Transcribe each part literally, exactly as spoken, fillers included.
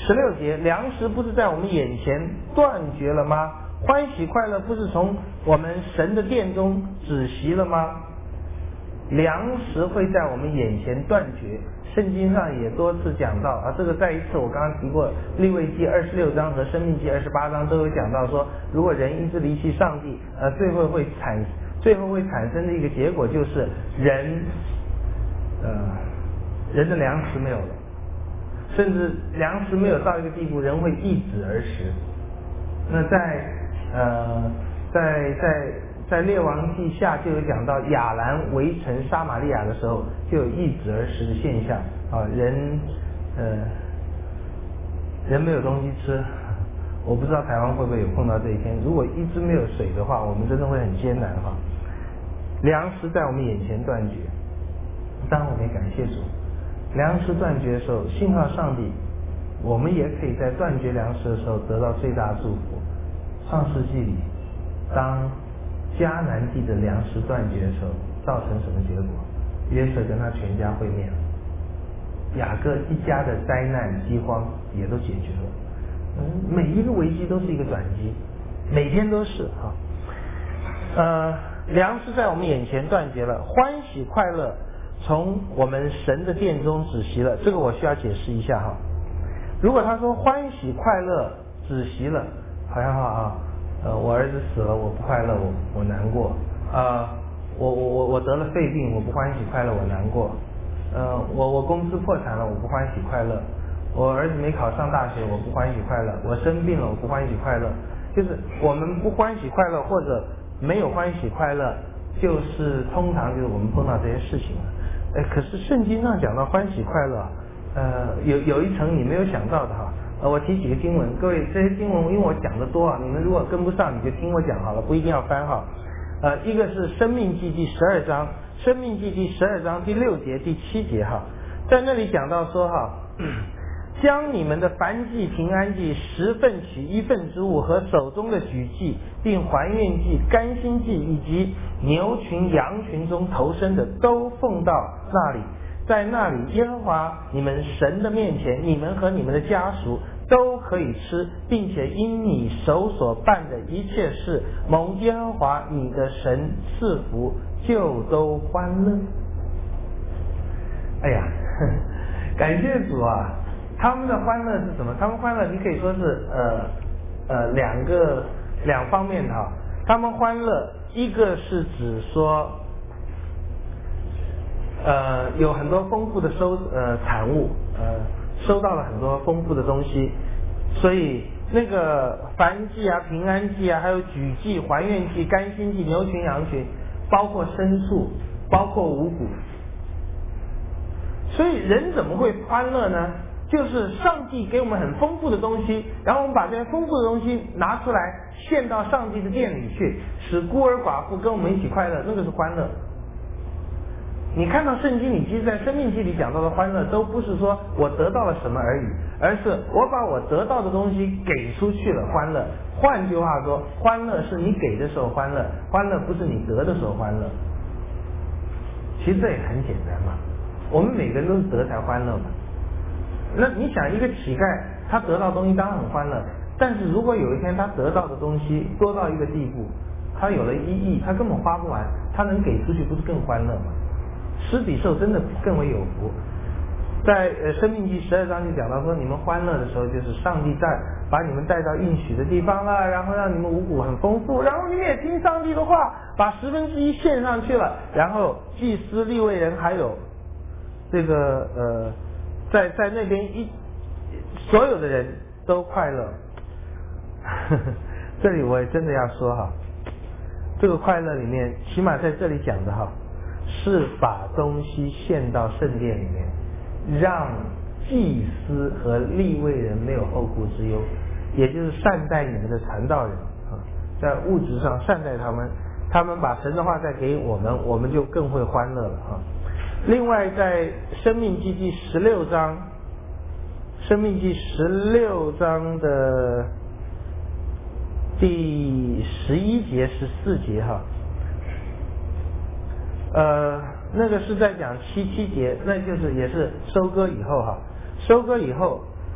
十六节，粮食不是在我们眼前断绝了吗？欢喜快乐不是从我们神的殿中止息了吗？粮食会在我们眼前断绝，圣经上也多次讲到啊，这个再一次我刚刚提过，利未记二十六章和申命记二十八章都有讲到说，如果人一直离弃上帝，呃，最后会产最后会产生的一个结果就是人，呃，人的粮食没有了，甚至粮食没有到一个地步，人会易子而食。那在呃，在在在列王记下就有讲到亚兰围城撒玛利亚的时候，就有易子而食的现象啊，人呃人没有东西吃，我不知道台湾会不会有碰到这一天。如果一直没有水的话，我们真的会很艰难哈。粮食在我们眼前断绝，当然我们也感谢主。粮食断绝的时候，信靠上帝，我们也可以在断绝粮食的时候得到最大的祝福。创世纪里，当迦南地的粮食断绝的时候，造成什么结果？约瑟跟他全家会面了，雅各一家的灾难饥荒也都解决了。嗯，每一个危机都是一个转机，每天都是哈。呃，粮食在我们眼前断绝了，欢喜快乐从我们神的殿中止息了。这个我需要解释一下哈。如果他说欢喜快乐止息了，好像啊，呃，我儿子死了，我不快乐，我我难过啊、呃，我我我我得了肺病，我不欢喜快乐，我难过。呃，我我公司破产了，我不欢喜快乐。我儿子没考上大学，我不欢喜快乐。我生病了，我不欢喜快乐。就是我们不欢喜快乐，或者没有欢喜快乐，就是通常就是我们碰到这些事情了。哎，可是圣经上讲到欢喜快乐，呃，有有一层你没有想到的哈。呃，我提几个经文，各位这些经文因为我讲的多啊，你们如果跟不上，你就听我讲好了，不一定要翻哈。呃，一个是生命记第十二章，生命记第十二章第六节、第七节哈，在那里讲到说哈，将你们的燔祭、平安祭、十份取一份之物和手中的举祭，并还愿祭、甘心祭以及牛群、羊群中头生的，都奉到那里。在那里，耶和华你们神的面前，你们和你们的家属都可以吃，并且因你手所办的一切事，蒙耶和华你的神赐福，就都欢乐。哎呀，感谢主啊！他们的欢乐是什么？他们欢乐，你可以说是呃呃两个两方面的哈。他们欢乐，一个是指说。呃，有很多丰富的收呃产物，呃，收到了很多丰富的东西，所以那个燔祭啊、平安祭啊，还有举祭、还愿祭、甘心祭、牛群、羊群，包括牲畜，包括五谷。所以人怎么会欢乐呢？就是上帝给我们很丰富的东西，然后我们把这些丰富的东西拿出来献到上帝的殿里去，使孤儿寡妇跟我们一起快乐，那个是欢乐。你看到圣经里，其实在生命记里讲到的欢乐，都不是说我得到了什么而已，而是我把我得到的东西给出去了，欢乐。换句话说，欢乐是你给的时候欢乐，欢乐不是你得的时候欢乐。其实这也很简单嘛，我们每个人都是得才欢乐嘛。那你想，一个乞丐他得到东西当然很欢乐，但是如果有一天他得到的东西多到一个地步，他有了一亿，他根本花不完，他能给出去不是更欢乐吗？施比受真的更为有福。在呃生命记十二章就讲到说，你们欢乐的时候，就是上帝带把你们带到应许的地方了，然后让你们五谷很丰富，然后你们也听上帝的话，把十分之一献上去了，然后祭司、利未人还有这个呃在在那边一所有的人都快乐。这里我也真的要说哈，这个快乐里面，起码在这里讲的哈，是把东西献到圣殿里面，让祭司和利未人没有后顾之忧，也就是善待你们的传道人啊，在物质上善待他们，他们把神的话再给我们，我们就更会欢乐了啊。另外，在生命记第十六章，生命记十六章的第十一节、十四节哈。呃，那个是在讲七七节，那就是也是收割以后哈，收割以后，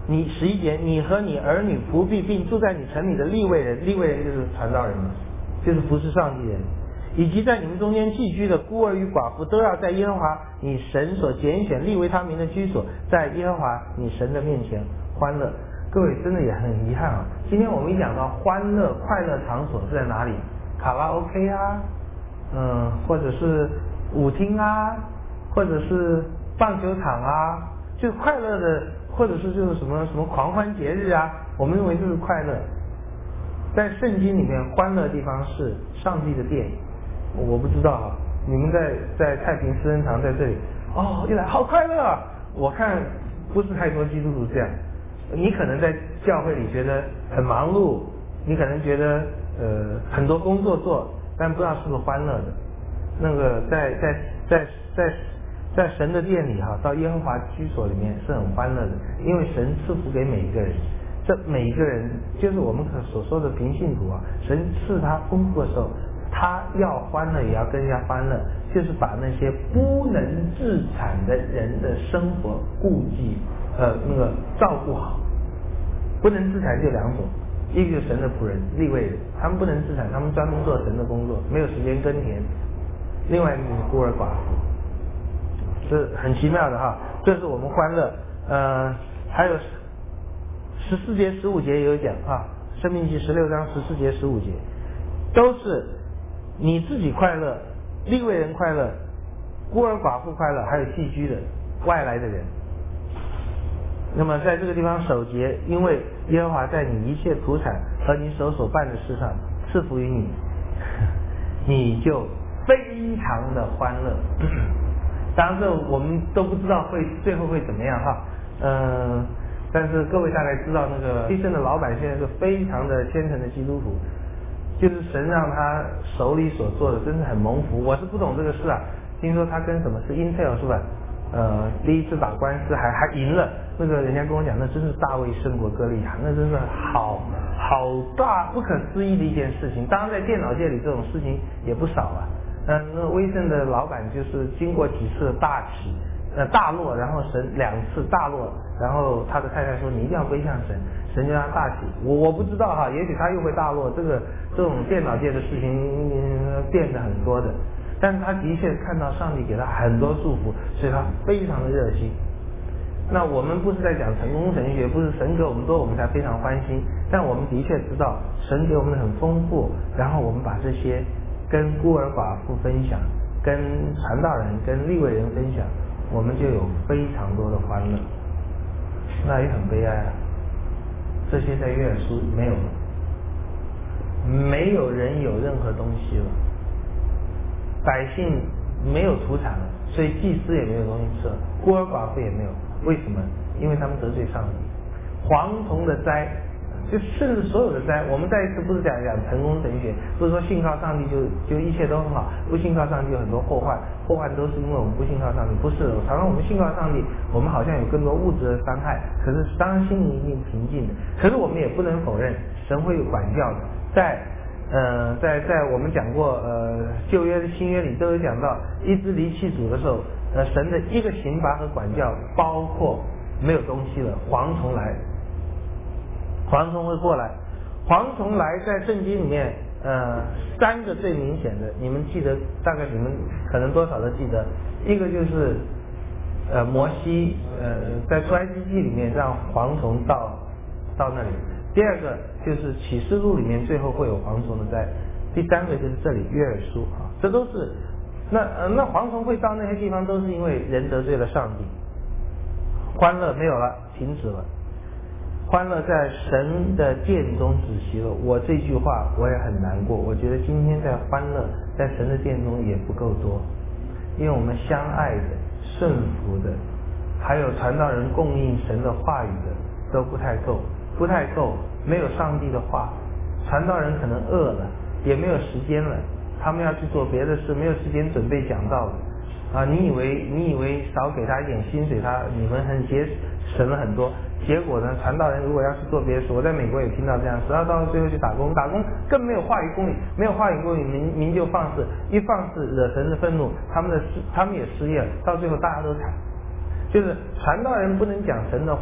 你十一节，你和你儿女仆婢，并住在你城里的利未人，利未人就是传道人嘛，就是服侍上帝人，以及在你们中间寄居的孤儿与寡妇，都要在耶和华你神所拣选立为他名的居所，在耶和华你神的面前欢乐。各位真的也很遗憾啊，今天我们一讲到欢乐快乐场所是在哪里？卡拉 OK 啊，嗯，或者是舞厅啊，或者是棒球场啊，就快乐的，或者是就是什么什么狂欢节日啊，我们认为这是快乐。在圣经里面，欢乐的地方是上帝的殿。我不知道啊，你们在在太平私人堂在这里，哦，一来好快乐啊！我看不是太多基督徒这样。你可能在教会里觉得很忙碌，你可能觉得呃很多工作做，但不知道是不是欢乐的。那个在在在在在神的殿里哈，到耶和华居所里面是很欢乐的，因为神赐福给每一个人。这每一个人就是我们所说的平信徒啊，神赐他丰富的时候，他要欢乐也要跟人家欢乐，就是把那些不能自产的人的生活顾忌呃那个照顾好。不能自产就两种，一个就是神的仆人利未人，他们不能自产，他们专门做神的工作，没有时间耕田；另外一个就是孤儿寡妇，这很奇妙的哈。这是我们欢乐。呃，还有十四节、十五节也有讲啊，《申命记》十六章十四节、十五节，都是你自己快乐，利未人快乐，孤儿寡妇快乐，还有寄居的外来的人。那么在这个地方守节，因为耶和华在你一切土产和你手所办的事上赐福于你，你就非常的欢乐。当然这我们都不知道会最后会怎么样哈，嗯、呃，但是各位大概知道那个医生的老板现在是非常的虔诚的基督徒，就是神让他手里所做的真是很蒙福。我是不懂这个事啊，听说他跟什么是 Intel 是吧？呃，第一次打官司还还赢了，那个人家跟我讲，那真是大卫胜过歌利亚，那真是好好大不可思议的一件事情。当然在电脑界里这种事情也不少啊。嗯，那威盛的老板就是经过几次大起呃大落，然后神两次大落，然后他的太太说你一定要归向神，神就让他大起。我我不知道哈，也许他又会大落，这个这种电脑界的事情变得很多的。但是他的确看到上帝给他很多祝福，所以他非常的热心。那我们不是在讲成功神学，不是神给我们多我们才非常欢心，但我们的确知道神给我们的很丰富，然后我们把这些跟孤儿寡妇分享，跟传道人跟利未人分享，我们就有非常多的欢乐。那也很悲哀啊，这些在约珥书没有了，没有人有任何东西了，百姓没有土产了，所以祭司也没有东西吃了，孤儿寡妇也没有。为什么？因为他们得罪上帝。蝗虫的灾，就甚至所有的灾，我们再一次不是讲讲成功神学，不是说信靠上帝就就一切都很好，不信靠上帝有很多祸患，祸患都是因为我们不信靠上帝。不是，常常我们信靠上帝，我们好像有更多物质的伤害，可是当然心里一定平静的。可是我们也不能否认，神会有管教的。在呃，在在我们讲过呃旧约的新约里都有讲到，一只离弃主的时候，呃神的一个刑罚和管教，包括没有东西了，蝗虫来，蝗虫会过来，蝗虫来在圣经里面呃三个最明显的，你们记得，大概你们可能多少都记得，一个就是呃摩西呃在出埃及记里面让蝗虫到到那里。第二个就是启示录里面最后会有蝗虫的灾，第三个就是这里约珥书啊，这都是那呃那蝗虫会到那些地方，都是因为人得罪了上帝，欢乐没有了，停止了，欢乐在神的殿中止息了。我这句话我也很难过，我觉得今天在欢乐在神的殿中也不够多，因为我们相爱的、顺服的，还有传道人供应神的话语的都不太够。不太够，没有上帝的话，传道人可能饿了，也没有时间了，他们要去做别的事，没有时间准备讲道了啊！你以为你以为少给他一点薪水，他你们很节省了很多，结果呢，传道人如果要去做别的事，我在美国也听到这样，直到到最后去打工，打工更没有话语公理，没有话语公理，民民就放肆，一放肆惹神的愤怒，他们的他们也失业了，到最后大家都惨。就是传道人不能讲神的话，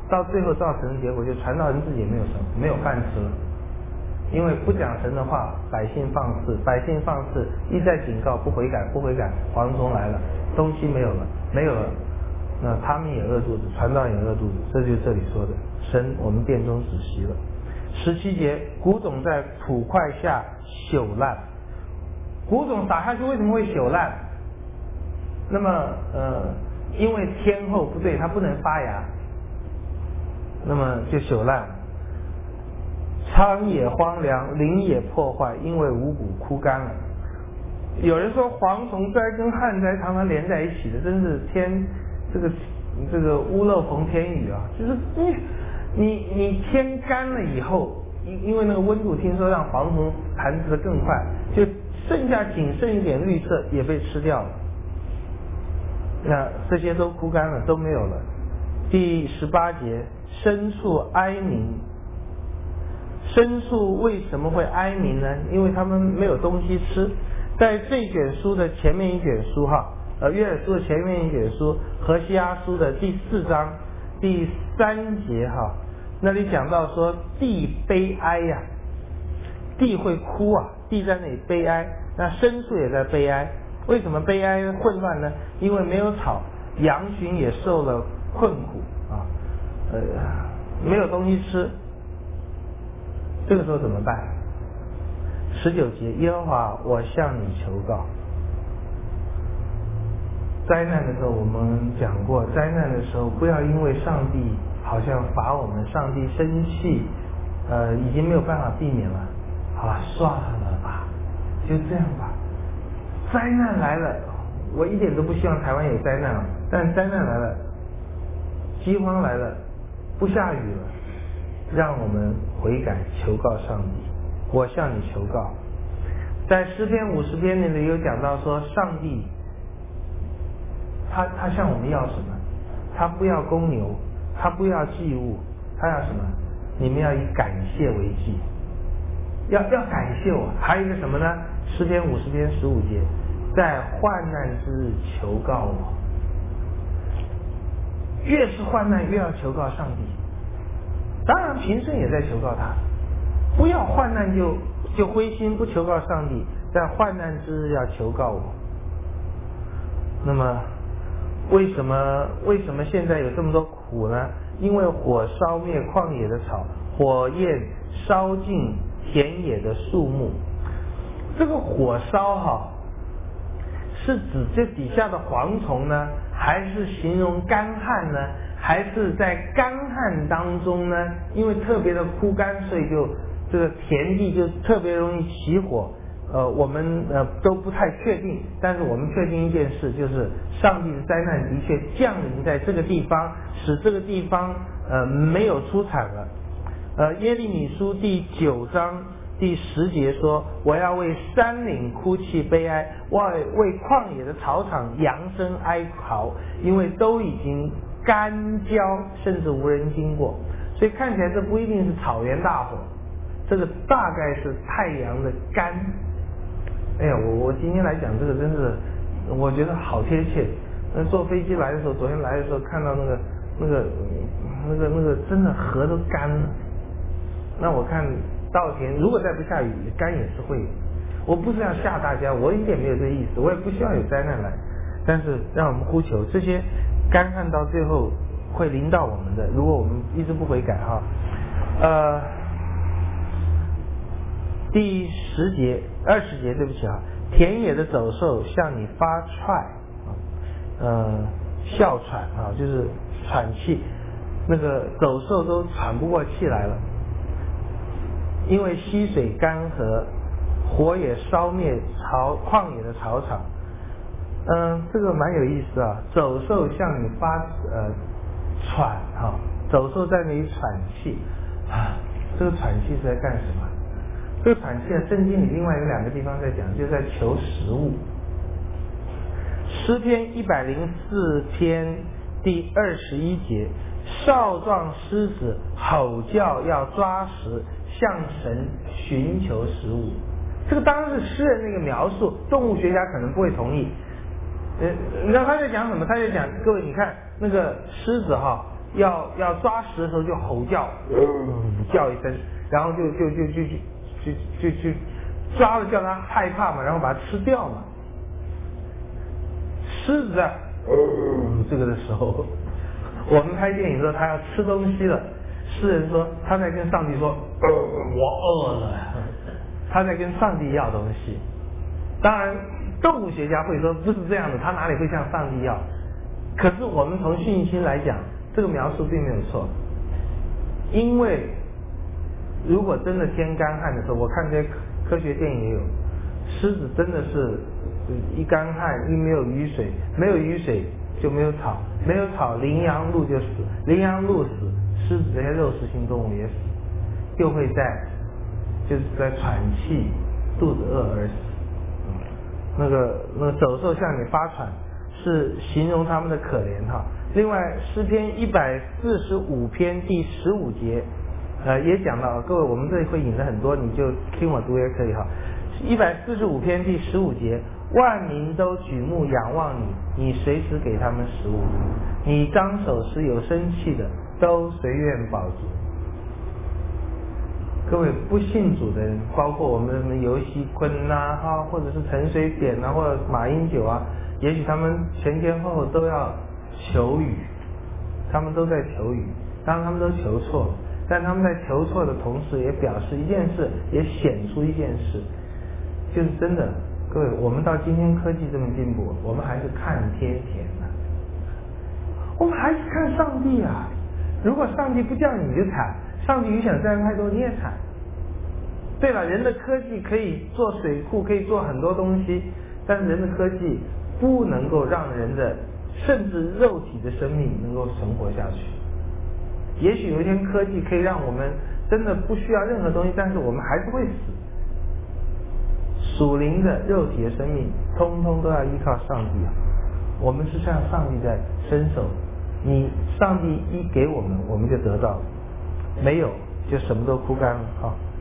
到最后造成的结果就传道人自己也没有神，没有饭吃了。因为不讲神的话，百姓放肆，百姓放肆，一再警告不悔改，不悔改，蝗虫来了，东西没有了，没有了，那他们也饿肚子，传道也饿肚子，这就是这里说的，神我们殿中止息了。十七节，谷种在土块下朽烂，谷种撒下去为什么会朽烂？那么呃，因为天候不对，它不能发芽，那么就朽烂。仓也荒凉，林也破坏，因为五谷枯干了。有人说蝗虫灾跟旱灾常常连在一起的，真是天这个这个屋漏逢天雨啊！就是你你你天干了以后，因因为那个温度听说让蝗虫繁殖的更快，就剩下仅剩一点绿色也被吃掉了。那这些都枯干了，都没有了。第十八节，牲畜哀鸣。牲畜为什么会哀鸣呢？因为他们没有东西吃。在这卷书的前面一卷书哈，呃，约珥书的前面一卷书，何西阿书的第四章第三节哈，那里讲到说地悲哀呀、啊，地会哭啊，地在那里悲哀，那牲畜也在悲哀。为什么悲哀混乱呢？因为没有草，羊群也受了困苦啊，呃，没有东西吃。这个时候怎么办？十九节，耶和华，我向你求告。灾难的时候我们讲过，灾难的时候不要因为上帝好像罚我们，上帝生气，呃，已经没有办法避免了，好了，算了吧，就这样吧。灾难来了，我一点都不希望台湾有灾难了，但灾难来了，饥荒来了，不下雨了，让我们悔改求告上帝。我向你求告。在诗篇五十篇里有讲到说，上帝他他向我们要什么？他不要公牛，他不要祭物，他要什么？你们要以感谢为祭，要要感谢我。还有一个什么呢？诗篇五十篇十五节，在患难之日求告我。越是患难越要求告上帝，当然平生也在求告他，不要患难就就灰心不求告上帝，在患难之日要求告我。那么为什么为什么现在有这么多苦呢？因为火烧灭旷野的草，火焰烧尽田野的树木。这个火烧哈，是指这底下的蝗虫呢，还是形容干旱呢？还是在干旱当中呢？因为特别的枯干，所以就这个田地就特别容易起火。呃，我们呃都不太确定，但是我们确定一件事，就是上帝的灾难的确降临在这个地方，使这个地方呃没有出产了。呃，耶利米书第九章第十节说：“我要为山岭哭泣悲哀，为为旷野的草场扬声哀嚎，因为都已经干焦，甚至无人经过。”所以看起来这不一定是草原大火，这个大概是太阳的干。哎呀，我我今天来讲这个真是，我觉得好贴切。那坐飞机来的时候，昨天来的时候看到那个那个那个那个真的河都干了。那我看稻田如果再不下雨，干也是会有。我不是要吓大家，我一点没有这意思，我也不希望有灾难来，但是让我们呼求这些干旱到最后会临到我们的，如果我们一直不悔改哈。呃。第十节、二十节，对不起啊，田野的走兽向你发踹，呃，哮喘啊，就是喘气，那个走兽都喘不过气来了，因为溪水干涸，火也烧灭草旷野的草场。嗯、呃，这个蛮有意思啊，走兽向你发呃喘哈、啊，走兽在那里喘气啊，这个喘气是在干什么？这个喘气啊，圣经里另外有两个地方在讲，就在求食物。诗篇一百零四篇第二十一节，少壮狮子吼叫要抓食，向神寻求食物。这个当然是诗人那个描述，动物学家可能不会同意。呃，你知道他在讲什么？他在讲，各位你看那个狮子哈， 要要抓食的时候就吼叫，呃、叫一声，然后就就就就就就就就抓了叫它害怕嘛，然后把它吃掉嘛。狮子在呃这个的时候，我们拍电影说他要吃东西了，诗人说他在跟上帝说，呃我饿了，他在跟上帝要东西。当然动物学家会说不是这样的，他哪里会向上帝要？可是我们从信心来讲，这个描述并没有错。因为如果真的天干旱的时候，我看这些科学电影也有，狮子真的是一干旱，一没有雨水，没有雨水就没有草，没有草羚羊鹿就死，羚羊鹿死，狮子这些肉食性动物也死，又会在就是在喘气，肚子饿而死。那个那个走兽向你发喘，是形容他们的可怜哈。另外诗篇一百四十五篇第十五节，呃也讲到，各位我们这里会引的很多，你就听我读也可以哈。一百四十五篇第十五节，万民都举目仰望你，你随时给他们食物，你张手时有生气的都随愿饱足。各位不信主的人，包括我们什么尤熙坤呐，哈，或者是陈水扁呐，或者马英九啊，也许他们前前后后都要求雨，他们都在求雨，当然他们都求错了，但他们在求错的同时，也表示一件事，也显出一件事，就是真的，各位，我们到今天科技这么进步，我们还是看天田啊，我们还是看上帝啊。如果上帝不叫你就惨，上帝雨想灾太多你也惨。对了，人的科技可以做水库，可以做很多东西，但是人的科技不能够让人的甚至肉体的生命能够存活下去。也许有一天科技可以让我们真的不需要任何东西，但是我们还是会死。属灵的肉体的生命通通都要依靠上帝啊！我们是向上帝在伸手，你上帝一给我们我们就得到了，没有就什么都枯干了啊！